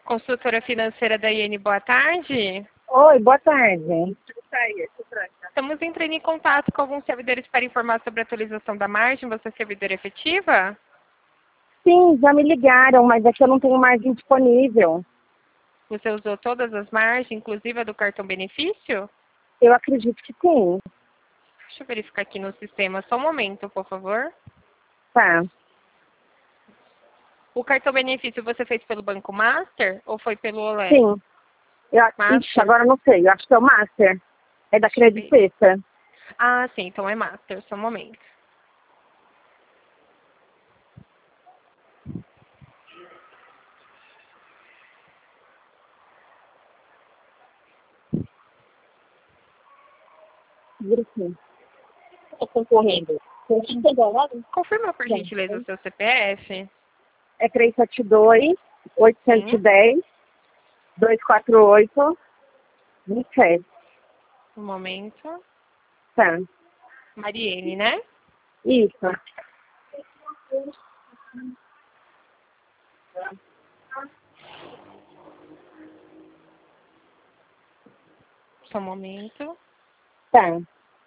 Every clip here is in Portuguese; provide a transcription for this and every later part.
Consultora financeira da IN, boa tarde. Oi, boa tarde. Estamos entrando em contato com alguns servidores para informar sobre a atualização da margem. Você é servidora efetiva? Sim, já me ligaram, mas é que eu não tenho margem disponível. Você usou todas as margens, inclusive a do cartão benefício? Eu acredito que sim. Deixa eu verificar aqui no sistema. Só um momento, por favor. Tá. O cartão benefício você fez pelo Banco Master ou foi pelo Olé? Sim. Ixi, agora eu não sei. Eu acho que é o Master. É da Credit Suisse. Ah, sim. Então é Master. Só um momento. Vira aqui. Estou concorrendo. Confirma, por gentileza, o seu CPF. É 372-810-248-27. Um momento. Tá. Mariene, né? Isso. Só um momento. Tá.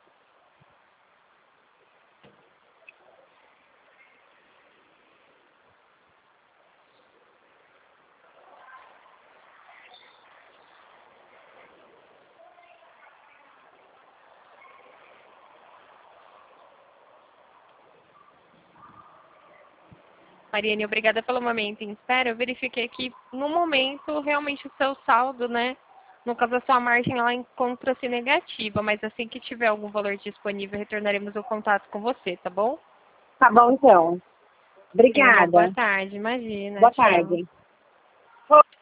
Mariane, obrigada pelo momento em espera. Eu verifiquei que, no momento, realmente o seu saldo, né? No caso, a sua margem, ela encontra-se negativa, mas assim que tiver algum valor disponível, retornaremos o contato com você, tá bom? Tá bom, então. Tenha uma boa Obrigada. tarde, imagina. Boa Tchau. tarde.